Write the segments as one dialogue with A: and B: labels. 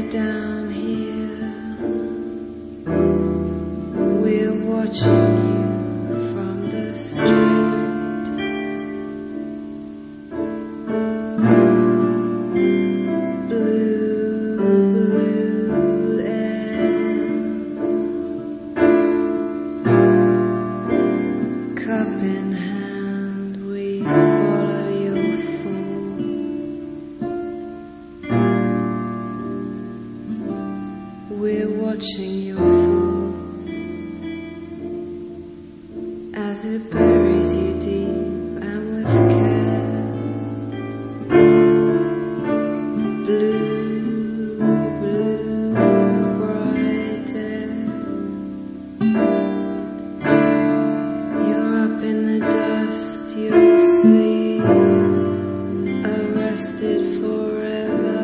A: down here. We're watching you from the street. Blue, blue air. Cup in hand, we follow your fall. We're watching your fall as it buries you deep and with care. Blue, blue, bright air. You're up in the dust, you're asleep, arrested forever.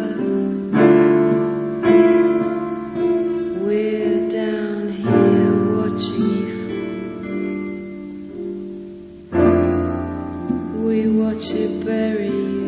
A: We're down here watching you fall. We watch it bury you